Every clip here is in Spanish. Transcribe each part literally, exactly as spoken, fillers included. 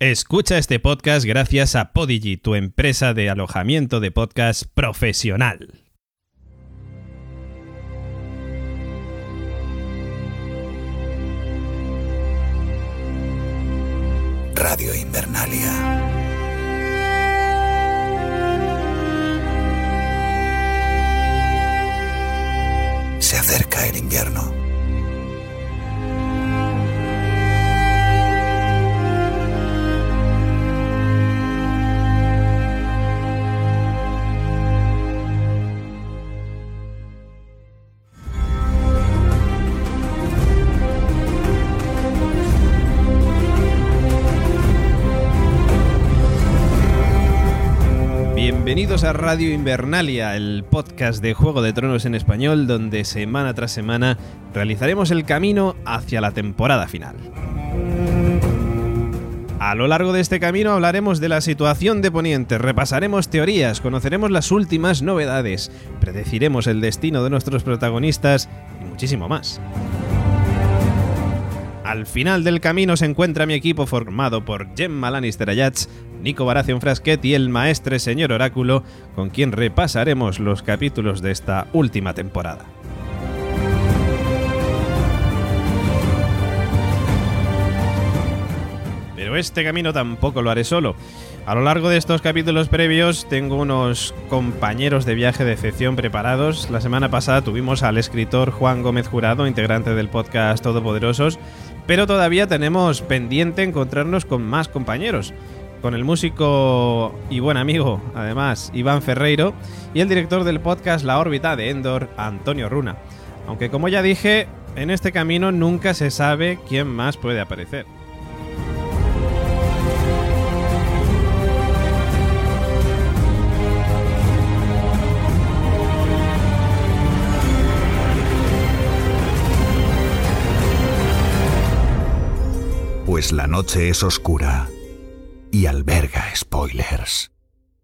Escucha este podcast gracias a Podigy, tu empresa de alojamiento de podcast profesional. Radio Invernalia. Se acerca el invierno. Bienvenidos a Radio Invernalia, el podcast de Juego de Tronos en español, donde semana tras semana realizaremos el camino hacia la temporada final. A lo largo de este camino hablaremos de la situación de Poniente, repasaremos teorías, conoceremos las últimas novedades, predeciremos el destino de nuestros protagonistas y muchísimo más. Al final del camino se encuentra mi equipo formado por Gemma Lannister Ayats, Nico Baratheon Frasquet y el maestre señor Oráculo, con quien repasaremos los capítulos de esta última temporada. Pero este camino tampoco lo haré solo. A lo largo de estos capítulos previos tengo unos compañeros de viaje de excepción preparados. La semana pasada tuvimos al escritor Juan Gómez Jurado, integrante del podcast Todopoderosos, pero todavía tenemos pendiente encontrarnos con más compañeros, con el músico y buen amigo, además, Iván Ferreiro, y el director del podcast La órbita de Endor, Antonio Runa. Aunque, como ya dije, en este camino nunca se sabe quién más puede aparecer. Pues la noche es oscura y alberga spoilers.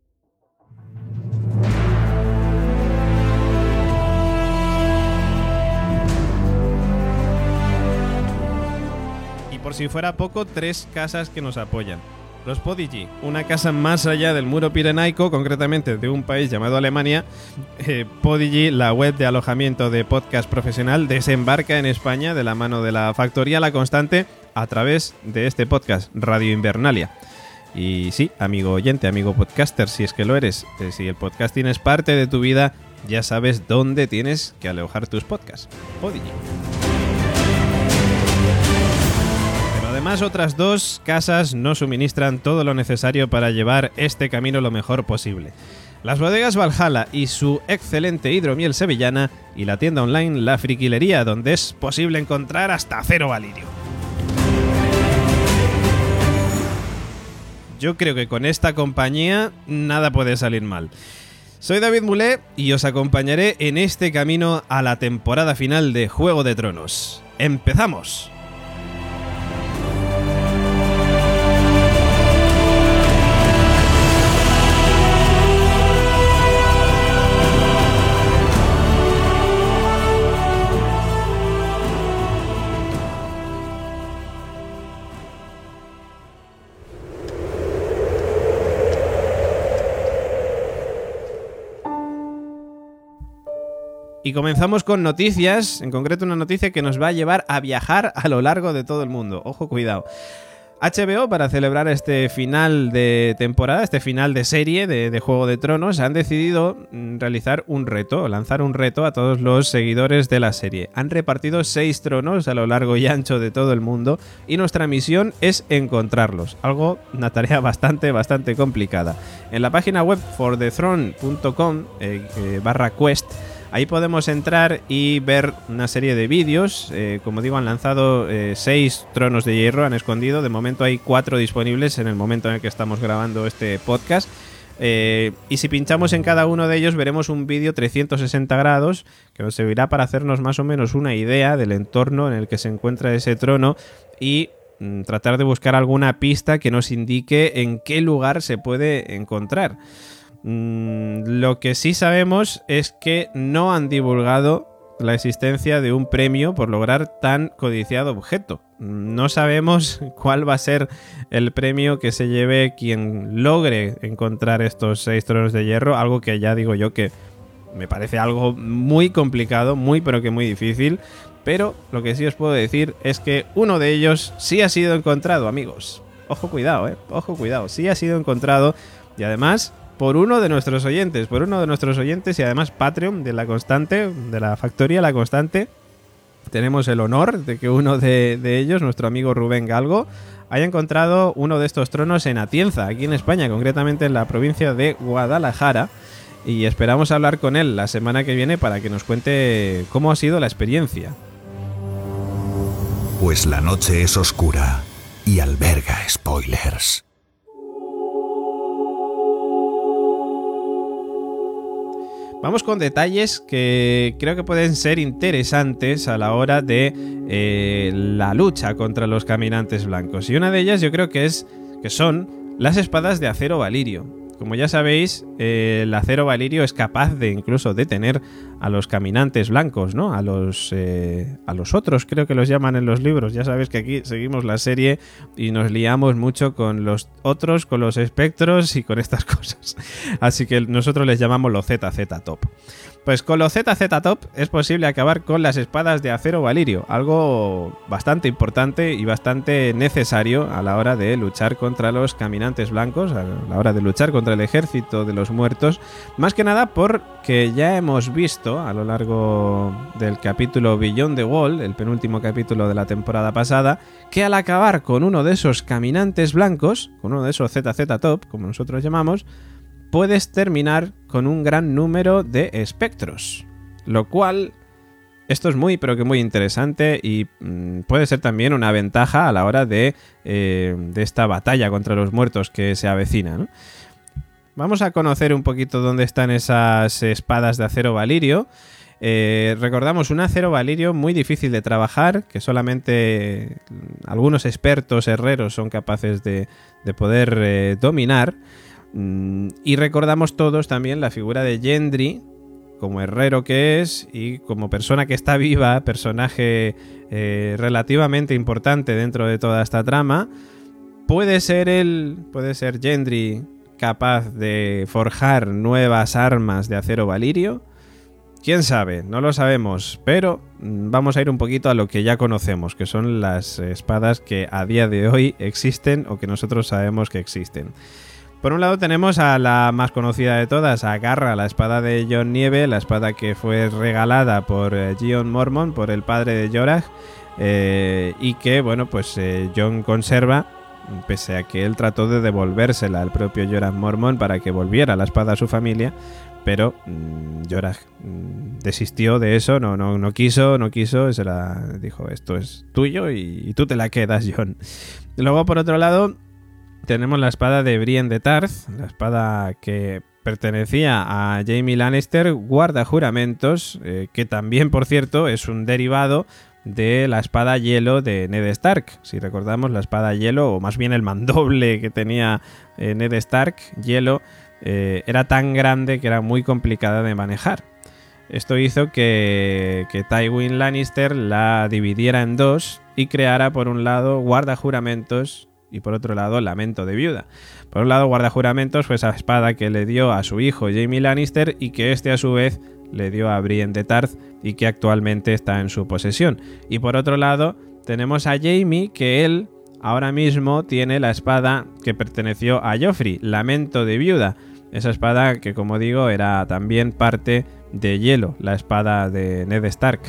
Y por si fuera poco, tres casas que nos apoyan. Los Podigy, una casa más allá del muro pirenaico, concretamente de un país llamado Alemania. Eh, Podigy, la web de alojamiento de podcast profesional, desembarca en España de la mano de la factoría La Constante a través de este podcast, Radio Invernalia. Y sí, amigo oyente, amigo podcaster, si es que lo eres, eh, si el podcasting es parte de tu vida, ya sabes dónde tienes que alojar tus podcasts. Podigy. Pero además otras dos casas nos suministran todo lo necesario para llevar este camino lo mejor posible. Las bodegas Valhalla y su excelente hidromiel sevillana, y la tienda online La Friquilería, donde es posible encontrar hasta acero valirio. Yo creo que con esta compañía nada puede salir mal. Soy David Mulé y os acompañaré en este camino a la temporada final de Juego de Tronos. ¡Empezamos! Y comenzamos con noticias, en concreto una noticia que nos va a llevar a viajar a lo largo de todo el mundo. Ojo, cuidado. H B O, para celebrar este final de temporada, este final de serie de, de Juego de Tronos, han decidido realizar un reto, lanzar un reto a todos los seguidores de la serie. Han repartido seis tronos a lo largo y ancho de todo el mundo y nuestra misión es encontrarlos. Algo, una tarea bastante, bastante complicada. En la página web for the throne punto com eh, eh, barra quest, ahí podemos entrar y ver una serie de vídeos. Eh, como digo, han lanzado eh, seis tronos de hierro, han escondido. De momento hay cuatro disponibles en el momento en el que estamos grabando este podcast. Eh, y si pinchamos en cada uno de ellos veremos un vídeo trescientos sesenta grados que nos servirá para hacernos más o menos una idea del entorno en el que se encuentra ese trono y mm, tratar de buscar alguna pista que nos indique en qué lugar se puede encontrar. Mm, lo que sí sabemos es que no han divulgado la existencia de un premio por lograr tan codiciado objeto. No sabemos cuál va a ser el premio que se lleve quien logre encontrar estos seis tronos de hierro, algo que ya digo yo que me parece algo muy complicado, muy pero que muy difícil, pero lo que sí os puedo decir es que uno de ellos sí ha sido encontrado, amigos. Ojo, cuidado, eh, ojo, cuidado, sí ha sido encontrado y además por uno de nuestros oyentes, por uno de nuestros oyentes y además Patreon de La Constante, de la factoría La Constante. Tenemos el honor de que uno de, de ellos, nuestro amigo Rubén Galgo, haya encontrado uno de estos tronos en Atienza, aquí en España, concretamente en la provincia de Guadalajara. Y esperamos hablar con él la semana que viene para que nos cuente cómo ha sido la experiencia. Pues la noche es oscura y alberga spoilers. Vamos con detalles que creo que pueden ser interesantes a la hora de eh, la lucha contra los caminantes blancos. Y una de ellas yo creo que es que son las espadas de acero valirio. Como ya sabéis, eh, el acero valirio es capaz de incluso detener a los caminantes blancos, ¿no? A los, eh, a los otros, creo que los llaman en los libros. Ya sabéis que aquí seguimos la serie y nos liamos mucho con los otros, con los espectros y con estas cosas. Así que nosotros les llamamos los Z Z Top. Pues con los Z Z Top es posible acabar con las espadas de acero valirio, algo bastante importante y bastante necesario a la hora de luchar contra los caminantes blancos, a la hora de luchar contra el ejército de los muertos, más que nada porque ya hemos visto a lo largo del capítulo Beyond the Wall, el penúltimo capítulo de la temporada pasada, que al acabar con uno de esos caminantes blancos, con uno de esos Z Z Top, como nosotros llamamos, puedes terminar con un gran número de espectros, lo cual esto es muy pero que muy interesante y mmm, puede ser también una ventaja a la hora de, eh, de esta batalla contra los muertos que se avecina, ¿no? Vamos a conocer un poquito dónde están esas espadas de acero valirio. Eh, recordamos un acero valirio muy difícil de trabajar, que solamente algunos expertos herreros son capaces de, de poder eh, dominar. Y recordamos todos también la figura de Gendry como herrero que es y como persona que está viva, personaje eh, relativamente importante dentro de toda esta trama. Puede ser él, puede ser Gendry capaz de forjar nuevas armas de acero valirio. ¿Quién sabe? No lo sabemos, pero vamos a ir un poquito a lo que ya conocemos, que son las espadas que a día de hoy existen o que nosotros sabemos que existen. Por un lado tenemos a la más conocida de todas, a Garra, la espada de Jon Nieve, la espada que fue regalada por eh, Jon Mormont, por el padre de Jorah, eh, y que, bueno, pues eh, Jon conserva, pese a que él trató de devolvérsela al propio Jorah Mormont para que volviera la espada a su familia, pero mmm, Jorah mmm, desistió de eso, no, no, no quiso, no quiso, se la dijo, esto es tuyo y, y tú te la quedas, Jon. Luego, por otro lado, tenemos la espada de Brienne de Tarth, la espada que pertenecía a Jaime Lannister, guardajuramentos, eh, que también, por cierto, es un derivado de la espada hielo de Ned Stark. Si recordamos, la espada hielo, o más bien el mandoble que tenía eh, Ned Stark, hielo, eh, era tan grande que era muy complicada de manejar. Esto hizo que, que Tywin Lannister la dividiera en dos y creara, por un lado, guardajuramentos y por otro lado, lamento de viuda. Por un lado, guardajuramentos fue esa espada que le dio a su hijo Jaime Lannister y que este a su vez le dio a Brienne de Tarth y que actualmente está en su posesión. Y por otro lado, tenemos a Jaime, que él ahora mismo tiene la espada que perteneció a Joffrey, lamento de viuda. Esa espada que, como digo, era también parte de hielo, la espada de Ned Stark.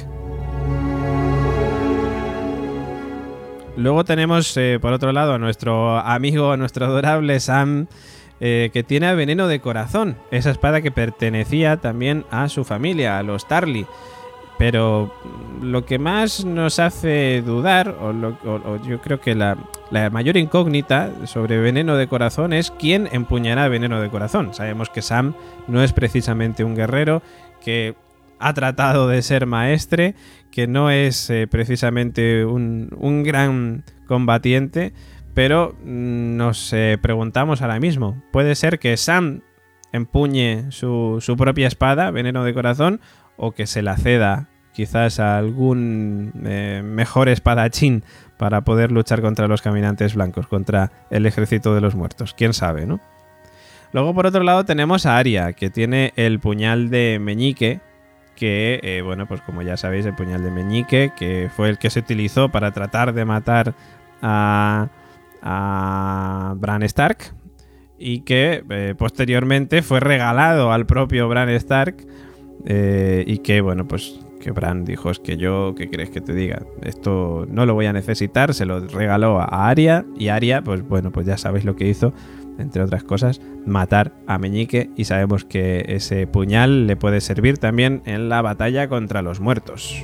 Luego tenemos, eh, por otro lado, a nuestro amigo, a nuestro adorable Sam, eh, que tiene veneno de corazón. Esa espada que pertenecía también a su familia, a los Tarly. Pero lo que más nos hace dudar, o, lo, o, o yo creo que la, la mayor incógnita sobre veneno de corazón es quién empuñará veneno de corazón. Sabemos que Sam no es precisamente un guerrero, que ha tratado de ser maestre, que no es eh, precisamente un, un gran combatiente, pero nos eh, preguntamos ahora mismo, ¿puede ser que Sam empuñe su, su propia espada, veneno de corazón, o que se la ceda quizás algún eh, mejor espadachín para poder luchar contra los caminantes blancos, contra el ejército de los muertos. Quién sabe, ¿no? Luego, por otro lado, tenemos a Arya, que tiene el puñal de meñique, que, eh, bueno, pues como ya sabéis, el puñal de meñique, que fue el que se utilizó para tratar de matar a, a Bran Stark, y que eh, posteriormente fue regalado al propio Bran Stark, eh, y que, bueno, pues que Bran dijo, es que yo, ¿qué crees que te diga? Esto no lo voy a necesitar, se lo regaló a Arya, y Arya, pues bueno, pues ya sabéis lo que hizo, entre otras cosas, matar a Meñique, y sabemos que ese puñal le puede servir también en la batalla contra los muertos.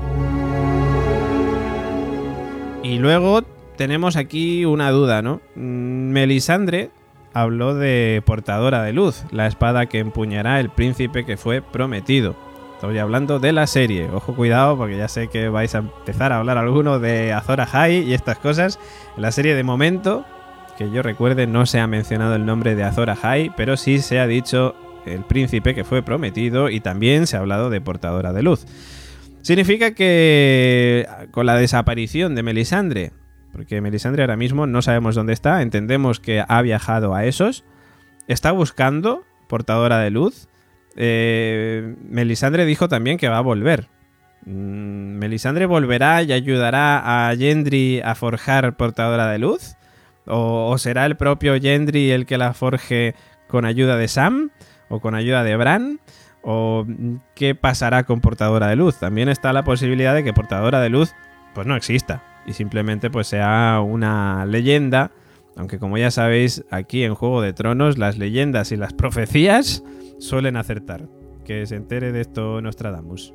Y luego tenemos aquí una duda, ¿no? Melisandre habló de portadora de luz, la espada que empuñará el príncipe que fue prometido. Estoy hablando de la serie. Ojo, cuidado, porque ya sé que vais a empezar a hablar alguno de Azor Ahai y estas cosas. En la serie, de momento, que yo recuerde, no se ha mencionado el nombre de Azor Ahai, pero sí se ha dicho el príncipe que fue prometido, y también se ha hablado de portadora de luz. Significa que con la desaparición de Melisandre, porque Melisandre ahora mismo no sabemos dónde está, entendemos que ha viajado a Essos, está buscando portadora de luz. Eh, Melisandre dijo también que va a volver. Mm, ¿Melisandre volverá y ayudará a Gendry a forjar portadora de luz? ¿O, o será el propio Gendry el que la forje con ayuda de Sam? ¿O con ayuda de Bran? ¿O qué pasará con portadora de luz? También está la posibilidad de que portadora de luz pues no exista y simplemente pues sea una leyenda, aunque como ya sabéis, aquí en Juego de Tronos las leyendas y las profecías suelen acertar. Que se entere de esto Nostradamus.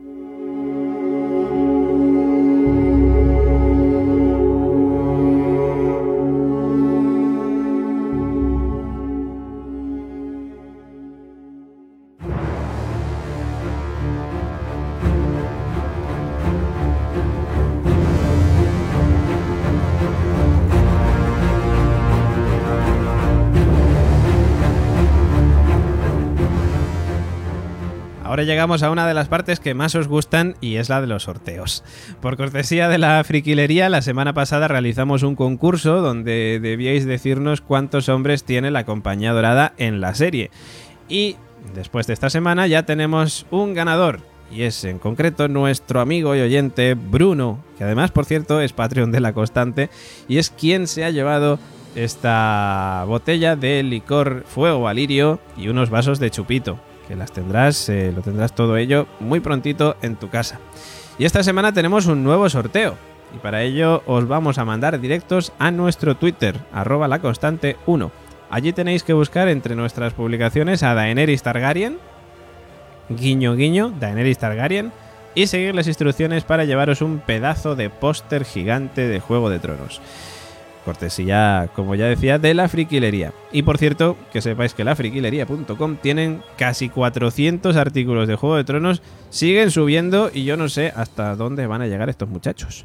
Ahora llegamos a una de las partes que más os gustan, y es la de los sorteos. Por cortesía de la friquilería, la semana pasada realizamos un concurso donde debíais decirnos cuántos hombres tiene la Compañía Dorada en la serie. Y después de esta semana ya tenemos un ganador, y es en concreto nuestro amigo y oyente Bruno, que además, por cierto, es Patreon de La Constante, y es quien se ha llevado esta botella de licor Fuego Valirio y unos vasos de chupito, que las tendrás, eh, lo tendrás todo ello muy prontito en tu casa. Y esta semana tenemos un nuevo sorteo, y para ello os vamos a mandar directos a nuestro Twitter, arroba laconstante uno. Allí tenéis que buscar entre nuestras publicaciones a Daenerys Targaryen, guiño guiño, Daenerys Targaryen, y seguir las instrucciones para llevaros un pedazo de póster gigante de Juego de Tronos. Cortesía, como ya decía, de la friquilería. Y por cierto, que sepáis que la friquilería punto com tienen casi cuatrocientos artículos de Juego de Tronos, siguen subiendo, y yo no sé hasta dónde van a llegar estos muchachos.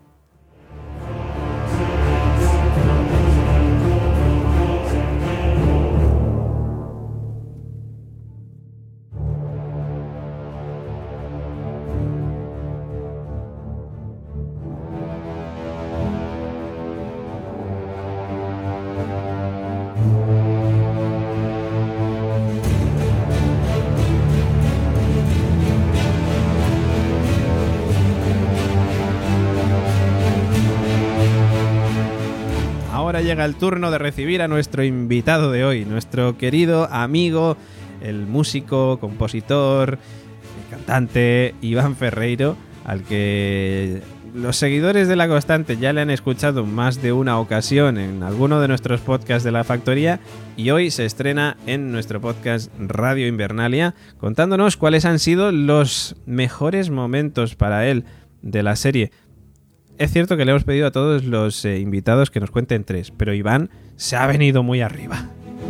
Llega el turno de recibir a nuestro invitado de hoy, nuestro querido amigo, el músico, compositor, el cantante Iván Ferreiro, al que los seguidores de La Constante ya le han escuchado más de una ocasión en alguno de nuestros podcasts de La Factoría, y hoy se estrena en nuestro podcast Radio Invernalia contándonos cuáles han sido los mejores momentos para él de la serie. Es cierto que le hemos pedido a todos los eh, invitados que nos cuenten tres, pero Iván se ha venido muy arriba.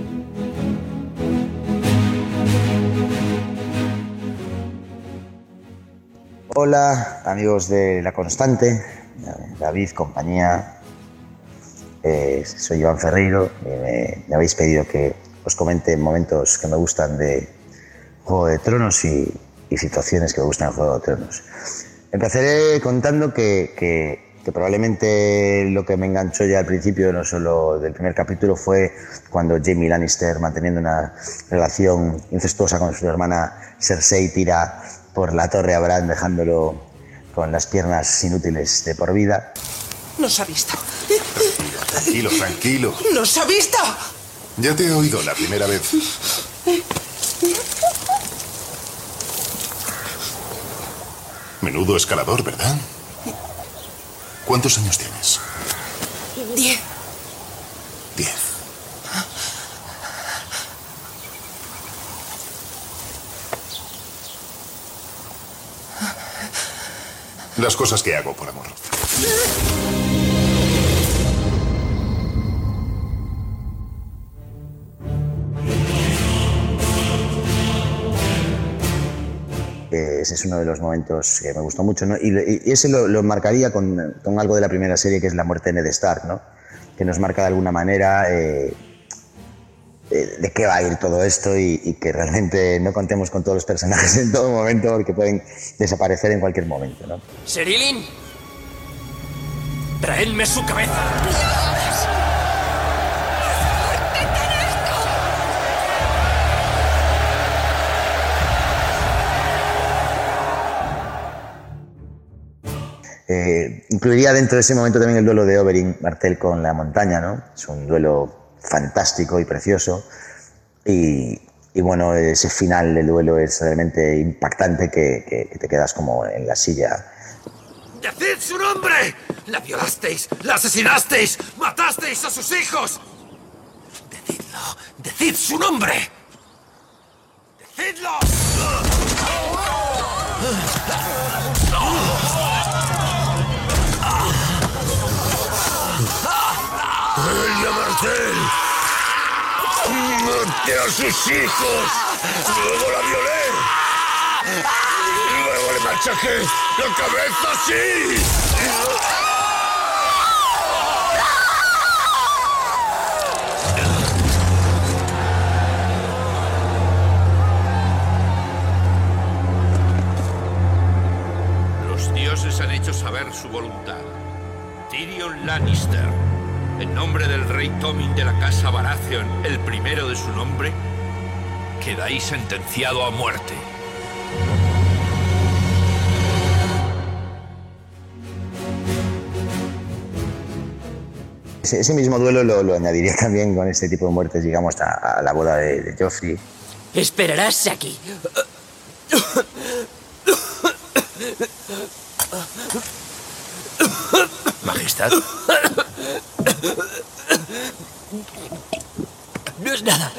Hola, amigos de La Constante, David, compañía. Eh, soy Iván Ferreiro. Eh, me, me habéis pedido que os comente momentos que me gustan de Juego de Tronos, y, y situaciones que me gustan en Juego de Tronos. Empezaré contando que, que, que probablemente lo que me enganchó ya al principio, no solo del primer capítulo, fue cuando Jaime Lannister, manteniendo una relación incestuosa con su hermana Cersei, tira por la torre a Bran, dejándolo con las piernas inútiles de por vida. Nos ha visto. Tranquilo, tranquilo. ¡Nos ha visto! Ya te he oído la primera vez. Menudo escalador, ¿verdad? ¿Cuántos años tienes? Diez. Diez. Las cosas que hago por amor. Ese es uno de los momentos que me gustó mucho, ¿no? Y, y ese lo, lo marcaría con, con algo de la primera serie, que es la muerte de Ned Stark, ¿no? Que nos marca de alguna manera eh, eh, de qué va a ir todo esto y, y que realmente no contemos con todos los personajes en todo momento, porque pueden desaparecer en cualquier momento, ¿no? Serilin, traedme su cabeza. Eh, incluiría dentro de ese momento también el duelo de Oberyn Martell con la montaña, ¿no? Es un duelo fantástico y precioso. Y, y bueno, ese final del duelo es realmente impactante, que, que, que te quedas como en la silla. ¡Decid su nombre! ¡La violasteis! ¡La asesinasteis! ¡Matasteis a sus hijos! ¡Decidlo! ¡Decid su nombre! ¡Decidlo! ¡Ella, Martell! ¡Maté a sus hijos! ¡Luego la violé! ¡Y luego le machaqué la cabeza así! Los dioses han hecho saber su voluntad. Tyrion Lannister, en nombre del rey Tommen de la casa Baratheon, el primero de su nombre, quedáis sentenciado a muerte. Ese, ese mismo duelo lo, lo añadiría también con este tipo de muertes, digamos, a, a la boda de, de Joffrey. Esperarás aquí. Majestad. No es nada.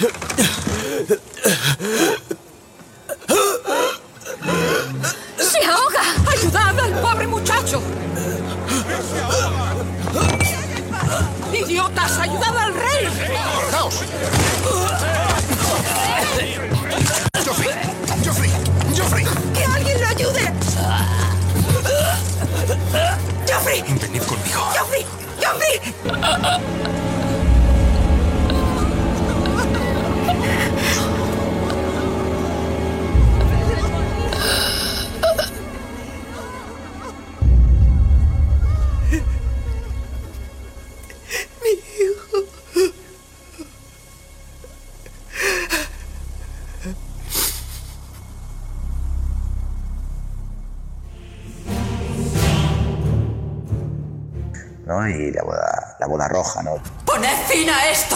¡Se ahoga! ¡Ayudad al pobre muchacho! ¡Idiotas! ¡Ayudad al rey! ¡Bajaos! ¡Joffrey! ¡Joffrey! ¡Joffrey! ¡Que alguien lo ayude! ¡Joffrey! Venid conmigo. ¡Joffrey! ¡Joffrey! ¿No? Y la boda, la boda roja, ¿no? ¡Poned fin a esto!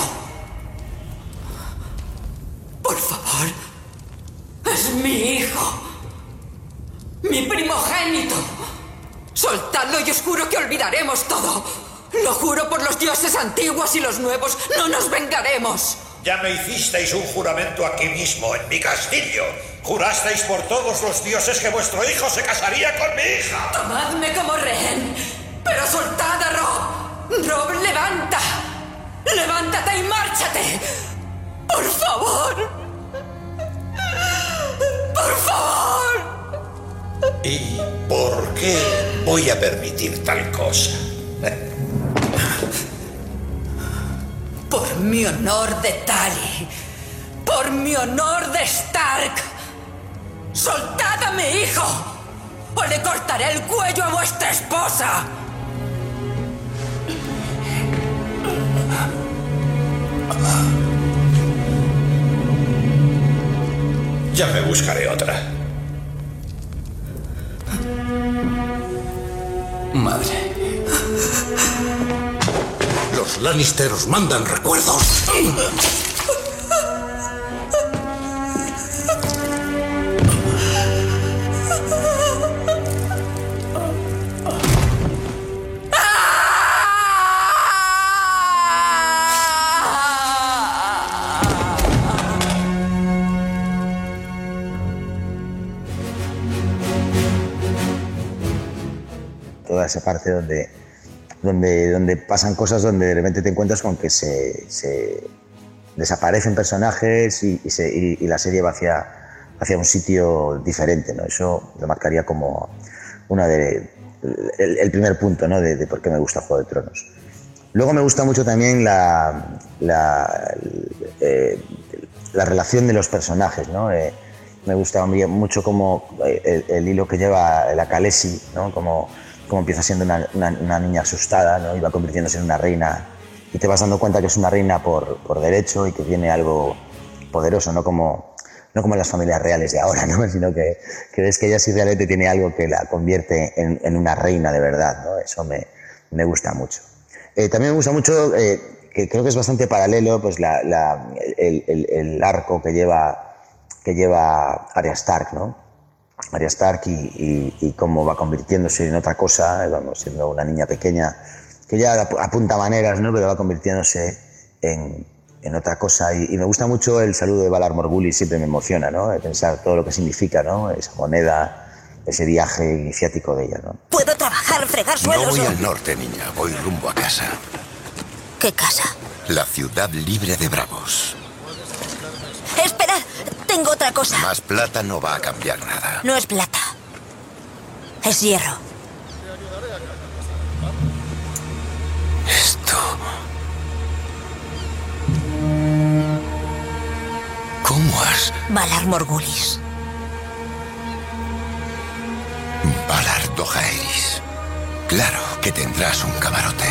Por favor. Es mi hijo. Mi primogénito. Soltadlo y os juro que olvidaremos todo. Lo juro por los dioses antiguos y los nuevos. No nos vengaremos. Ya me hicisteis un juramento aquí mismo, en mi castillo. Jurasteis por todos los dioses que vuestro hijo se casaría con mi hija. Tomadme como rehén, pero soltad a Robb. Robb, levanta. Levántate y márchate. Por favor. Por favor. ¿Y por qué voy a permitir tal cosa? Por mi honor de Tali. Por mi honor de Stark. ¡Soltad a mi hijo! ¡O le cortaré el cuello a vuestra esposa! Ya me buscaré otra. Madre. Los Lannister os mandan recuerdos. Toda esa parte donde, donde, donde pasan cosas, donde de repente te encuentras con que se, se desaparecen personajes y, y, se, y, y la serie va hacia, hacia un sitio diferente, ¿no? Eso lo marcaría como una de, el, el primer punto, ¿no? de, de por qué me gusta Juego de Tronos. Luego me gusta mucho también la, la, eh, la relación de los personajes, ¿no? Eh, me gusta mucho como el, el hilo que lleva la Khaleesi, ¿no? Como, como empieza siendo una, una, una niña asustada, ¿no? Y va convirtiéndose en una reina y te vas dando cuenta que es una reina por, por derecho y que tiene algo poderoso, no como, no como las familias reales de ahora, ¿no? Sino que, que ves que ella sí realmente tiene algo que la convierte en, en una reina de verdad, ¿no? Eso me, me gusta mucho. Eh, también me gusta mucho, eh, que creo que es bastante paralelo, pues la, la, el, el, el arco que lleva, que lleva Arya Stark, ¿no? Arya Stark y, y, y cómo va convirtiéndose en otra cosa, vamos, siendo una niña pequeña que ya apunta maneras, ¿no? Pero va convirtiéndose en, en otra cosa. Y, y me gusta mucho el saludo de Valar Morghulis, siempre me emociona, ¿no? De pensar todo lo que significa, ¿no? Esa moneda, ese viaje iniciático de ella, ¿no? Puedo trabajar, fregar suelos. No voy o... al norte, niña. Voy rumbo a casa. ¿Qué casa? La ciudad libre de Bravos. Esperad, tengo otra cosa. Más plata no va a cambiar nada. No es plata. Es hierro. Esto... ¿Cómo has...? Valar Morghulis. Valar Dohaeris. Claro que tendrás un camarote.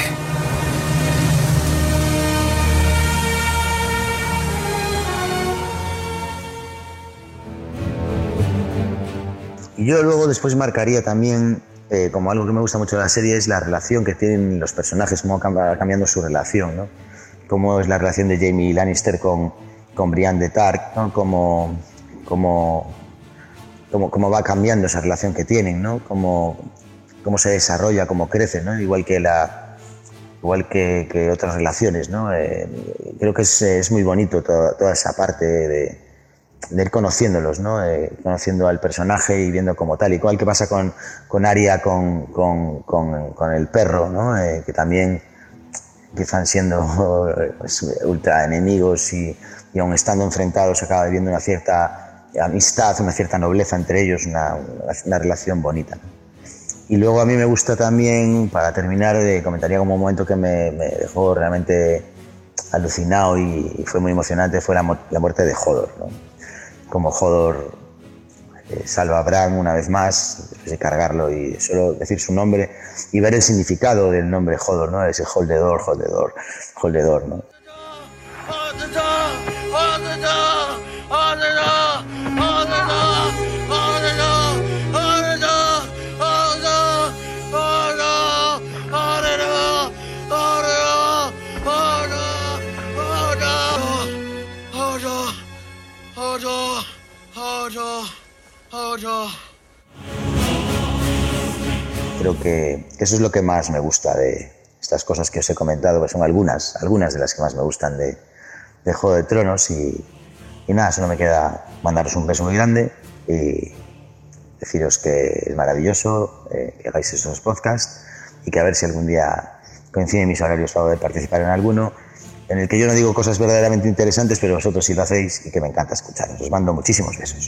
Y yo luego después marcaría también, eh, como algo que me gusta mucho de la serie, es la relación que tienen los personajes, cómo va cambiando su relación, ¿no? Cómo es la relación de Jaime Lannister con, con Brienne de Tarth, ¿no? Cómo, cómo, cómo, cómo va cambiando esa relación que tienen, ¿no? Cómo, cómo se desarrolla, cómo crece, ¿no? Igual que, la, igual que, que otras relaciones, ¿no? Eh, creo que es, es muy bonito toda, toda esa parte de... de ir conociéndolos, ¿no? Eh, conociendo al personaje y viendo como tal, igual que pasa con, con Arya, con, con, con, con el perro, ¿no? Eh, que también empiezan siendo pues, ultra enemigos y, y aun estando enfrentados acaba viendo una cierta amistad, una cierta nobleza entre ellos, una, una relación bonita. Y luego a mí me gusta también, para terminar, eh, comentaría como un momento que me, me dejó realmente alucinado y, y fue muy emocionante, fue la, la muerte de Hodor, ¿no? Como Hodor eh, salva a Bran una vez más, después de cargarlo y solo decir su nombre y ver el significado del nombre Hodor, ¿no? Ese Holdedor, Holdedor, Holdedor, ¿no? Creo que eso es lo que más me gusta de estas cosas que os he comentado, que son algunas, algunas de las que más me gustan de, de Juego de Tronos y, y nada, solo me queda mandaros un beso muy grande y deciros que es maravilloso eh, que hagáis esos podcasts y que a ver si algún día coinciden mis horarios para poder participar en alguno, en el que yo no digo cosas verdaderamente interesantes, pero vosotros sí lo hacéis y que me encanta escucharos. Os mando muchísimos besos.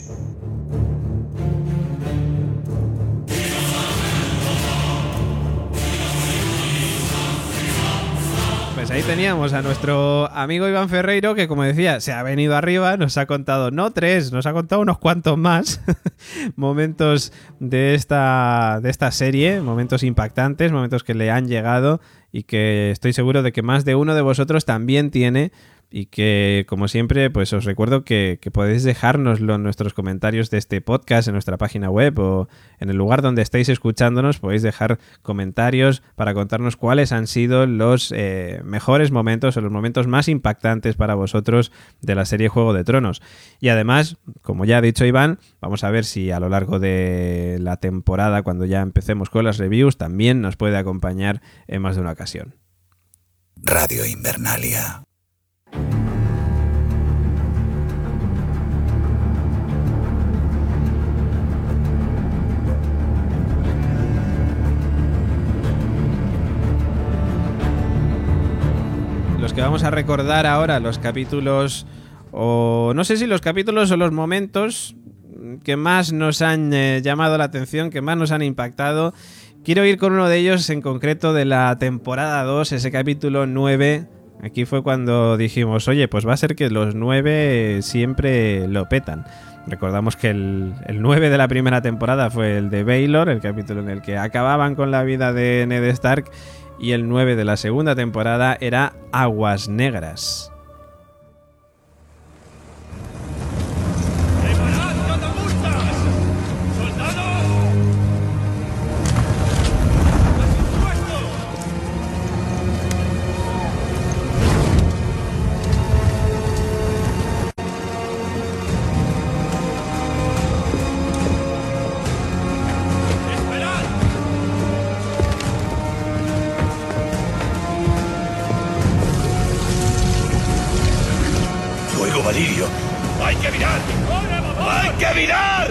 ahí teníamos a nuestro amigo Iván Ferreiro, que, como decía, se ha venido arriba, nos ha contado, no tres, nos ha contado unos cuantos más momentos de esta, de esta serie, momentos impactantes, momentos que le han llegado y que estoy seguro de que más de uno de vosotros también tiene. Y que, como siempre, pues os recuerdo que, que podéis dejárnoslo en nuestros comentarios de este podcast, en nuestra página web o en el lugar donde estéis escuchándonos. Podéis dejar comentarios para contarnos cuáles han sido los eh, mejores momentos o los momentos más impactantes para vosotros de la serie Juego de Tronos. Y además, como ya ha dicho Iván, vamos a ver si a lo largo de la temporada, cuando ya empecemos con las reviews, también nos puede acompañar en más de una ocasión. Radio Invernalia. Los que vamos a recordar ahora, los capítulos, o no sé si los capítulos o los momentos que más nos han eh, llamado la atención, que más nos han impactado. Quiero ir con uno de ellos en concreto de la temporada dos, ese capítulo nueve. Aquí fue cuando dijimos, oye, pues va a ser que los nueve siempre lo petan. Recordamos que el, el nueve de la primera temporada fue el de Baelor, el capítulo en el que acababan con la vida de Ned Stark, y el nueve de la segunda temporada era Aguas Negras. Valirio. ¡Hay que mirar! ¡Hay que mirar!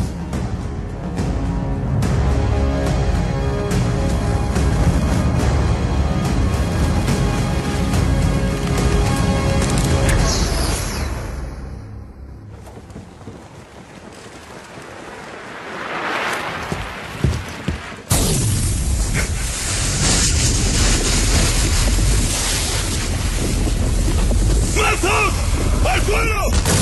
¡Al suelo!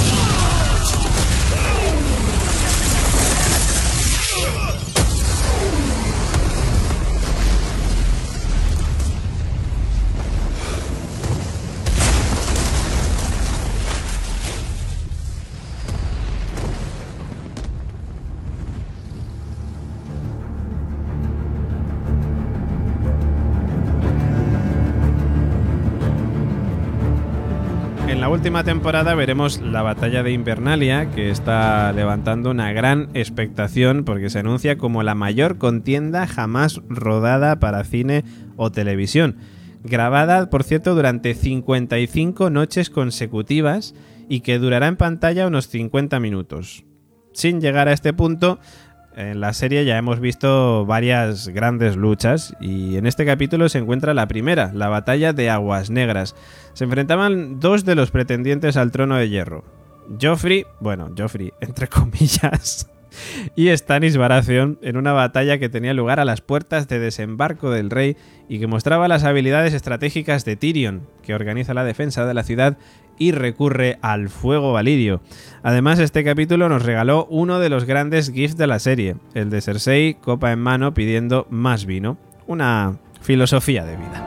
En la última temporada veremos la batalla de Invernalia, que está levantando una gran expectación porque se anuncia como la mayor contienda jamás rodada para cine o televisión. Grabada, por cierto, durante cincuenta y cinco noches consecutivas y que durará en pantalla unos cincuenta minutos. Sin llegar a este punto, en la serie ya hemos visto varias grandes luchas y en este capítulo se encuentra la primera, la batalla de Aguas Negras. Se enfrentaban dos de los pretendientes al trono de hierro. Joffrey, bueno, Joffrey entre comillas, y Stannis Baratheon en una batalla que tenía lugar a las puertas de desembarco del rey y que mostraba las habilidades estratégicas de Tyrion, que organiza la defensa de la ciudad y recurre al fuego valirio. Además, este capítulo nos regaló uno de los grandes gifs de la serie, el de Cersei, copa en mano, pidiendo más vino. Una filosofía de vida.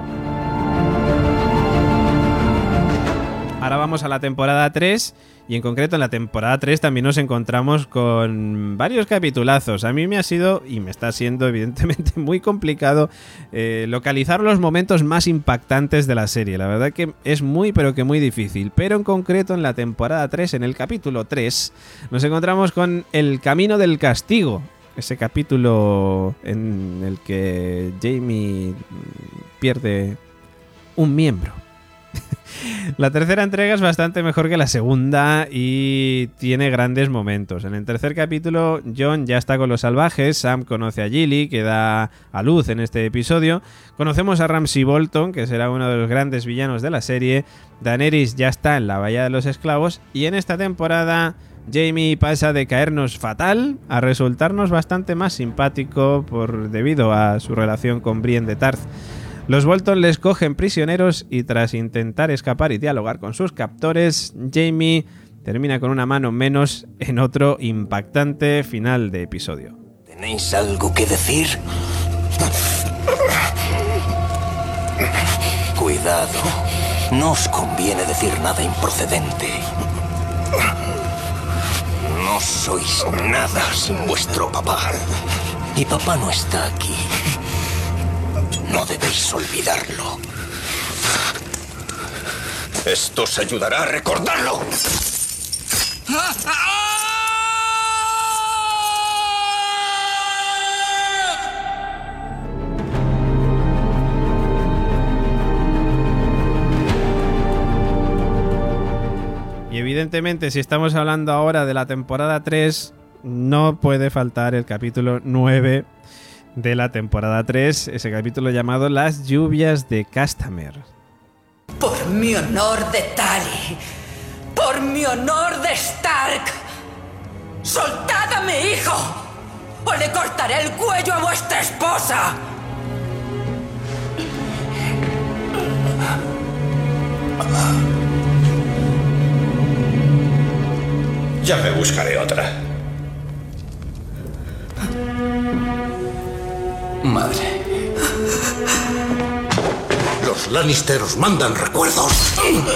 Ahora vamos a la temporada tres y en concreto en la temporada tres también nos encontramos con varios capitulazos. A mí me ha sido y me está siendo evidentemente muy complicado eh, localizar los momentos más impactantes de la serie. La verdad que es muy pero que muy difícil. Pero en concreto en la temporada tres, en el capítulo tres, nos encontramos con El Camino del Castigo. Ese capítulo en el que Jaime pierde un miembro. La tercera entrega es bastante mejor que la segunda y tiene grandes momentos. En el tercer capítulo, Jon ya está con los salvajes, Sam conoce a Gilly, que da a luz en este episodio. Conocemos a Ramsay Bolton, que será uno de los grandes villanos de la serie. Daenerys ya está en la Bahía de los Esclavos y en esta temporada Jaime pasa de caernos fatal a resultarnos bastante más simpático por debido a su relación con Brienne de Tarth. Los Bolton les cogen prisioneros y tras intentar escapar y dialogar con sus captores, Jaime termina con una mano menos en otro impactante final de episodio. ¿Tenéis algo que decir? Cuidado, no os conviene decir nada improcedente. No sois nada sin vuestro papá. Y papá no está aquí. No debéis olvidarlo. Esto os ayudará a recordarlo. Y evidentemente, si estamos hablando ahora de la temporada tres, no puede faltar el capítulo nueve de la temporada tres, ese capítulo llamado Las lluvias de Castamere. Por mi honor de Tali, por mi honor de Stark, soltad a mi hijo o le cortaré el cuello a vuestra esposa. Ya me buscaré otra. Madre. Los Lannister os mandan recuerdos.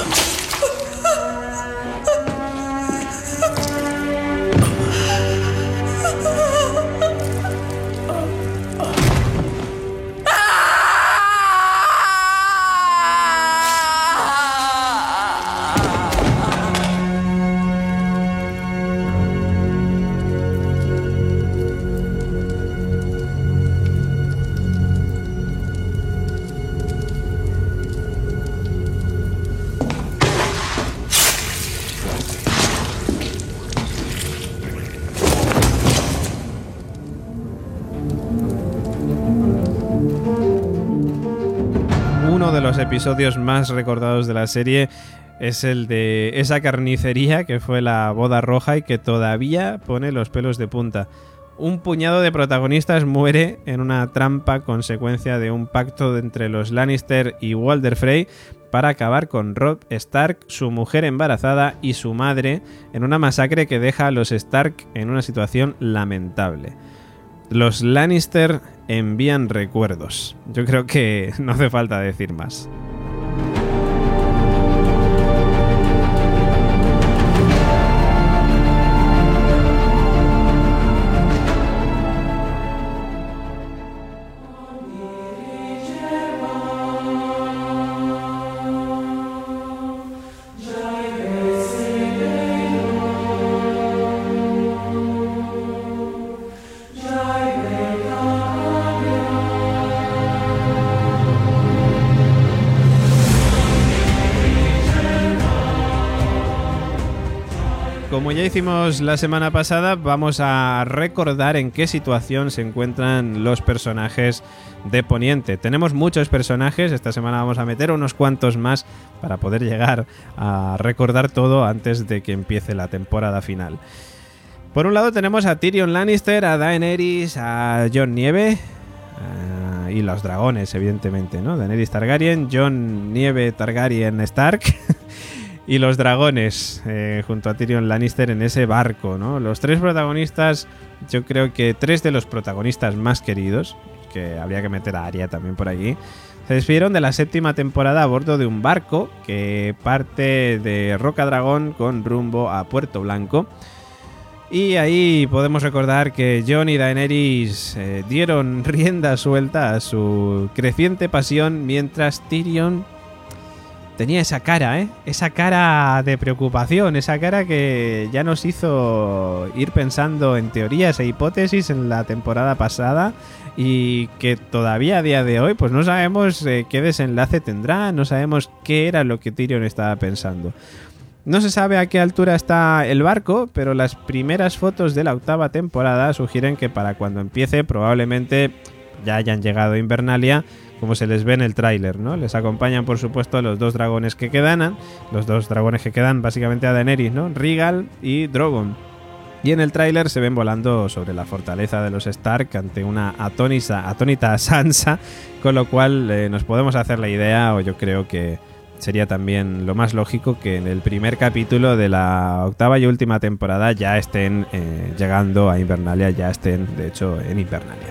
Los episodios más recordados de la serie es el de esa carnicería que fue la boda roja y que todavía pone los pelos de punta. Un puñado de protagonistas muere en una trampa consecuencia de un pacto entre los Lannister y Walder Frey para acabar con Robb Stark, su mujer embarazada y su madre en una masacre que deja a los Stark en una situación lamentable. Los Lannister envían recuerdos. Yo creo que no hace falta decir más. Como ya hicimos la semana pasada, vamos a recordar en qué situación se encuentran los personajes de Poniente. Tenemos muchos personajes, esta semana vamos a meter unos cuantos más para poder llegar a recordar todo antes de que empiece la temporada final. Por un lado tenemos a Tyrion Lannister, a Daenerys, a Jon Nieve uh, y los dragones, evidentemente, ¿no? Daenerys Targaryen, Jon Nieve Targaryen Stark y los dragones eh, junto a Tyrion Lannister en ese barco, ¿no? Los tres protagonistas, yo creo que tres de los protagonistas más queridos, que habría que meter a Arya también por allí, se despidieron de la séptima temporada a bordo de un barco que parte de Rocadragón con rumbo a Puerto Blanco. Y ahí podemos recordar que Jon y Daenerys eh, dieron rienda suelta a su creciente pasión mientras Tyrion tenía esa cara, ¿eh? Esa cara de preocupación, esa cara que ya nos hizo ir pensando en teorías e hipótesis en la temporada pasada y que todavía a día de hoy pues no sabemos eh, qué desenlace tendrá, no sabemos qué era lo que Tyrion estaba pensando. No se sabe a qué altura está el barco, pero las primeras fotos de la octava temporada sugieren que para cuando empiece probablemente ya hayan llegado a Invernalia, como se les ve en el tráiler, ¿no? Les acompañan, por supuesto, los dos dragones que quedan, los dos dragones que quedan básicamente a Daenerys, ¿no? Rhaegal y Drogon. Y en el tráiler se ven volando sobre la fortaleza de los Stark ante una atónita, atónita Sansa, con lo cual eh, nos podemos hacer la idea, o yo creo que sería también lo más lógico, que en el primer capítulo de la octava y última temporada ya estén eh, llegando a Invernalia, ya estén de hecho en Invernalia.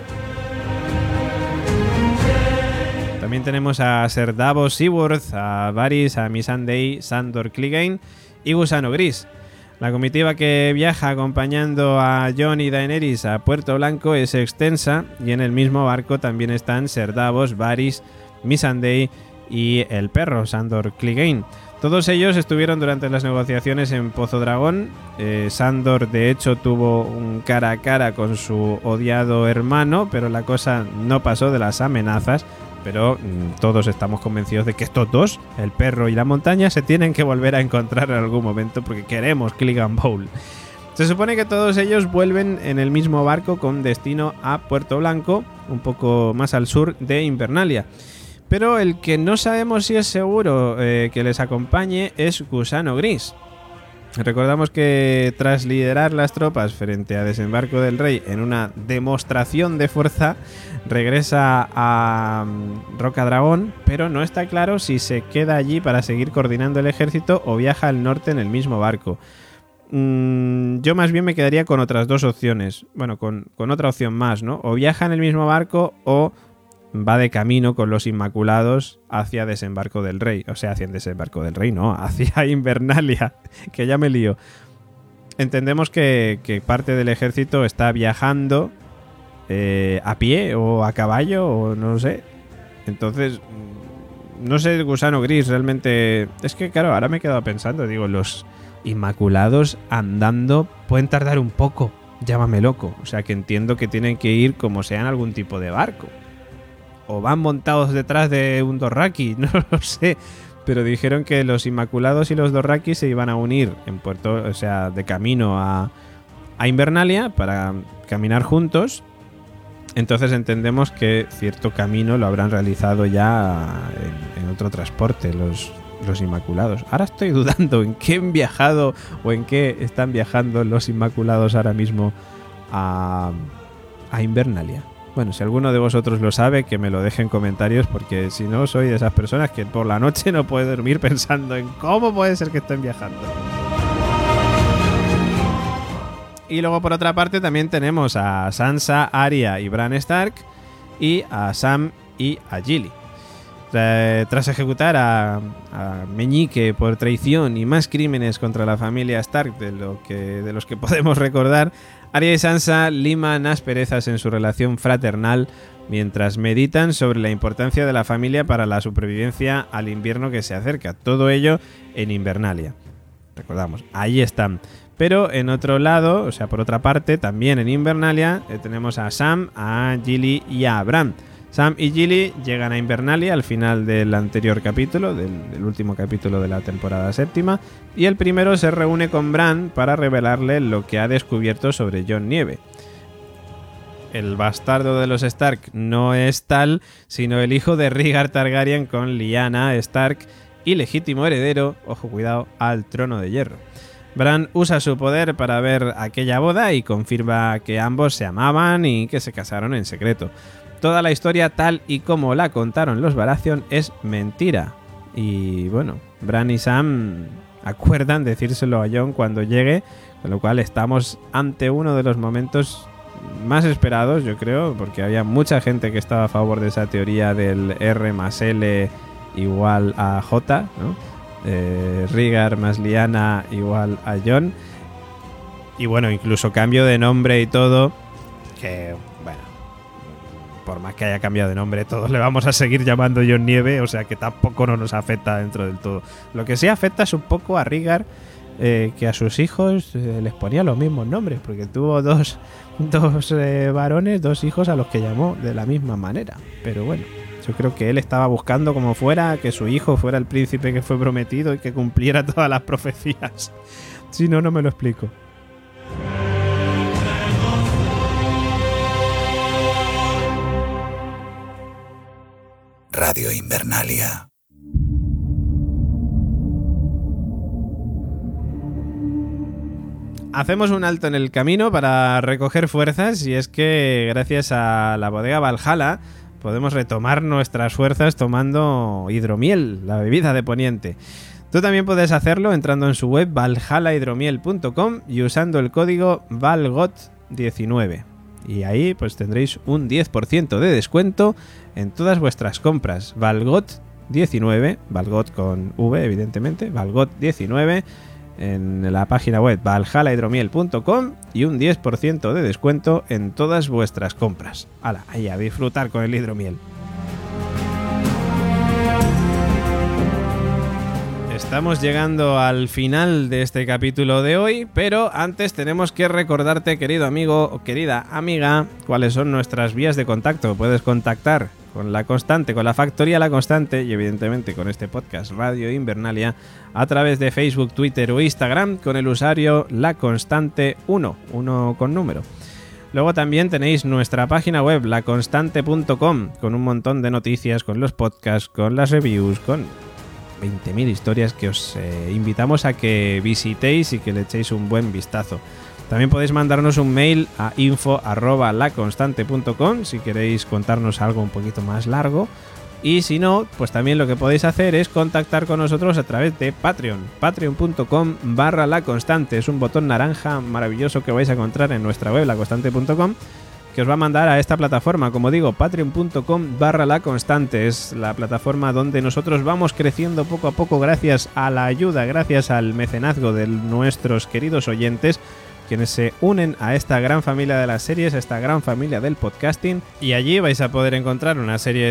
También tenemos a Ser Davos Seaworth, a Varys, a Missandei, Sandor Clegane y Gusano Gris. La comitiva que viaja acompañando a Jon y Daenerys a Puerto Blanco es extensa, y en el mismo barco también están Ser Davos, Varys, Missandei y el perro, Sandor Clegane. Todos ellos estuvieron durante las negociaciones en Pozo Dragón. Eh, Sandor, de hecho, tuvo un cara a cara con su odiado hermano, pero la cosa no pasó de las amenazas. Pero mmm, todos estamos convencidos de que estos dos, el perro y la montaña, se tienen que volver a encontrar en algún momento porque queremos Clegane Bowl. Se supone que todos ellos vuelven en el mismo barco con destino a Puerto Blanco, un poco más al sur de Invernalia. Pero el que no sabemos si es seguro eh, que les acompañe es Gusano Gris. Recordamos que tras liderar las tropas frente a Desembarco del Rey en una demostración de fuerza, regresa a Rocadragón, pero no está claro si se queda allí para seguir coordinando el ejército o viaja al norte en el mismo barco. Mm, yo más bien me quedaría con otras dos opciones, bueno, con, con otra opción más, ¿no? O viaja en el mismo barco o va de camino con los Inmaculados hacia Desembarco del Rey. O sea, hacia Desembarco del Rey, no, hacia Invernalia, que ya me lío. Entendemos que, que parte del ejército está viajando eh, a pie o a caballo, o no lo sé. Entonces, no sé, Gusano Gris, realmente... Es que, claro, ahora me he quedado pensando, digo, los Inmaculados andando pueden tardar un poco, llámame loco. O sea, que entiendo que tienen que ir como sea en algún tipo de barco. O van montados detrás de un Dothraki, no lo sé. Pero dijeron que los Inmaculados y los Dothraki se iban a unir en Puerto, o sea, de camino a, a Invernalia para caminar juntos. Entonces entendemos que cierto camino lo habrán realizado ya en, en otro transporte los, los Inmaculados. Ahora estoy dudando en qué han viajado o en qué están viajando los Inmaculados ahora mismo a, a Invernalia. Bueno, si alguno de vosotros lo sabe, que me lo deje en comentarios, porque si no, soy de esas personas que por la noche no puede dormir pensando en cómo puede ser que estén viajando. Y luego, por otra parte, también tenemos a Sansa, Arya y Bran Stark, y a Sam y a Gilly. Tras ejecutar a, a Meñique por traición y más crímenes contra la familia Stark de, lo que, de los que podemos recordar, Arya y Sansa liman asperezas en su relación fraternal mientras meditan sobre la importancia de la familia para la supervivencia al invierno que se acerca. Todo ello en Invernalia. Recordamos, ahí están. Pero en otro lado, o sea, por otra parte, también en Invernalia, eh, tenemos a Sam, a Gilly y a Bran. Sam y Gilly llegan a Invernalia al final del anterior capítulo, del, del último capítulo de la temporada séptima, y el primero se reúne con Bran para revelarle lo que ha descubierto sobre Jon Nieve. El bastardo de los Stark no es tal, sino el hijo de Rhaegar Targaryen con Lyanna Stark y legítimo heredero, ojo cuidado, al trono de hierro. Bran usa su poder para ver aquella boda y confirma que ambos se amaban y que se casaron en secreto. Toda la historia, tal y como la contaron los Baratheon, es mentira. Y bueno, Bran y Sam acuerdan decírselo a Jon cuando llegue, con lo cual estamos ante uno de los momentos más esperados, yo creo, porque había mucha gente que estaba a favor de esa teoría del R más L igual a J, ¿no? Eh, Rhaegar más Lyanna igual a Jon. Y bueno, incluso cambio de nombre y todo, que bueno, por más que haya cambiado de nombre, todos le vamos a seguir llamando Jon Nieve, o sea que tampoco no nos afecta dentro del todo. Lo que sí afecta es un poco a Rhaegar, eh, que a sus hijos eh, les ponía los mismos nombres, porque tuvo dos, dos eh, varones, dos hijos a los que llamó de la misma manera. Pero bueno, yo creo que él estaba buscando como fuera que su hijo fuera el príncipe que fue prometido y que cumpliera todas las profecías. Si no, no me lo explico. Radio Invernalia. hacemos un alto en el camino para recoger fuerzas y es que gracias a la bodega Valhalla podemos retomar nuestras fuerzas tomando hidromiel, la bebida de Poniente. Tú también puedes hacerlo entrando en su web valhalla hidromiel punto com y usando el código valgot diecinueve. Y ahí pues tendréis un diez por ciento de descuento en todas vuestras compras. valgot diecinueve, Valgot con V evidentemente, valgot diecinueve en la página web valhalla hidromiel punto com y un diez por ciento de descuento en todas vuestras compras. ¡Hala! Ahí a disfrutar con el hidromiel. Estamos llegando al final de este capítulo de hoy, pero antes tenemos que recordarte, querido amigo o querida amiga, cuáles son nuestras vías de contacto. Puedes contactar con La Constante, con la Factoría La Constante y evidentemente con este podcast Radio Invernalia a través de Facebook, Twitter o Instagram con el usuario La Constante uno, uno con número. Luego también tenéis nuestra página web la constante punto com con un montón de noticias, con los podcasts, con las reviews, con veinte mil historias que os eh, invitamos a que visitéis y que le echéis un buen vistazo. También podéis mandarnos un mail a info arroba la constante punto com si queréis contarnos algo un poquito más largo. Y si no, pues también lo que podéis hacer es contactar con nosotros a través de Patreon. patreon punto com barra la constante. Es un botón naranja maravilloso que vais a encontrar en nuestra web la constante punto com que os va a mandar a esta plataforma. Como digo, patreon punto com barra la constante es la plataforma donde nosotros vamos creciendo poco a poco gracias a la ayuda, gracias al mecenazgo de nuestros queridos oyentes, quienes se unen a esta gran familia de las series, a esta gran familia del podcasting, y allí vais a poder encontrar una serie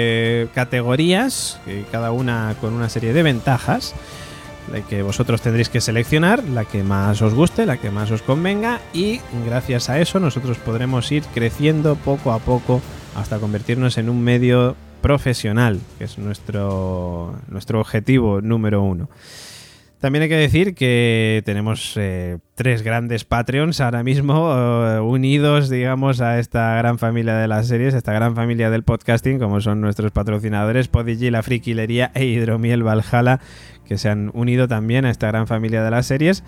de categorías, cada una con una serie de ventajas, la que vosotros tendréis que seleccionar, la que más os guste, la que más os convenga, y gracias a eso nosotros podremos ir creciendo poco a poco hasta convertirnos en un medio profesional, que es nuestro, nuestro objetivo número uno. También hay que decir que tenemos eh, tres grandes Patreons ahora mismo eh, unidos, digamos, a esta gran familia de las series, esta gran familia del podcasting, como son nuestros patrocinadores Podigy, La Friquilería e Hidromiel Valhalla, que se han unido también a esta gran familia de las series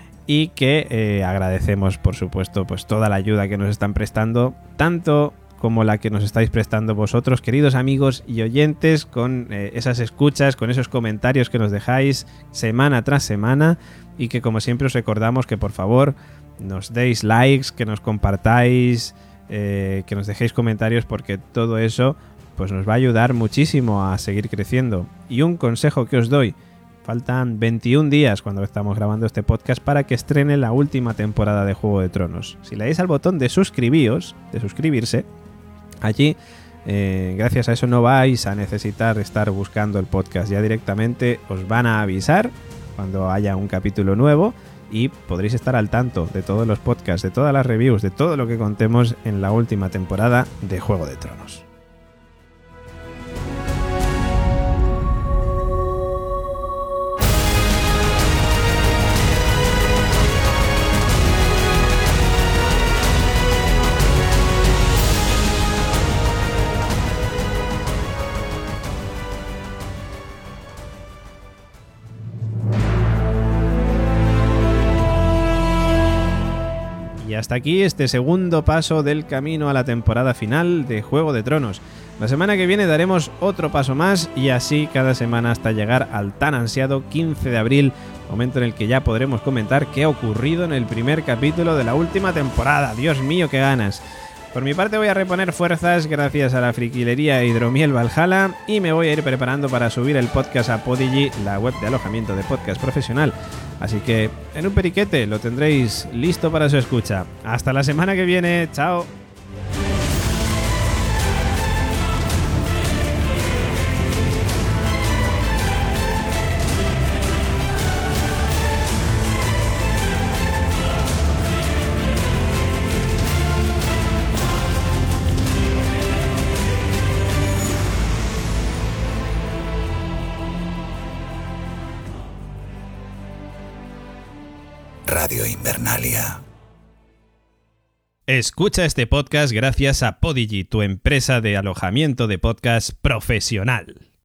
y que eh, agradecemos, por supuesto, pues toda la ayuda que nos están prestando, tanto como la que nos estáis prestando vosotros, queridos amigos y oyentes, con eh, esas escuchas, con esos comentarios que nos dejáis semana tras semana, y que como siempre os recordamos que por favor nos deis likes, que nos compartáis, eh, que nos dejéis comentarios, porque todo eso pues nos va a ayudar muchísimo a seguir creciendo. Y un consejo que os doy: faltan veintiún días cuando estamos grabando este podcast para que estrene la última temporada de Juego de Tronos. Si le dais al botón de suscribíos, de suscribirse, allí, eh, gracias a eso no vais a necesitar estar buscando el podcast. Ya directamente os van a avisar cuando haya un capítulo nuevo y podréis estar al tanto de todos los podcasts, de todas las reviews, de todo lo que contemos en la última temporada de Juego de Tronos. Hasta aquí este segundo paso del camino a la temporada final de Juego de Tronos. La semana que viene daremos otro paso más y así cada semana hasta llegar al tan ansiado quince de abril, momento en el que ya podremos comentar qué ha ocurrido en el primer capítulo de la última temporada. Dios mío, qué ganas. Por mi parte voy a reponer fuerzas gracias a la Friquilería Hidromiel Valhalla y me voy a ir preparando para subir el podcast a Podigy, la web de alojamiento de podcast profesional. Así que en un periquete lo tendréis listo para su escucha. Hasta la semana que viene. Chao. Radio Invernalia. Escucha este podcast gracias a Podigy, tu empresa de alojamiento de podcast profesional.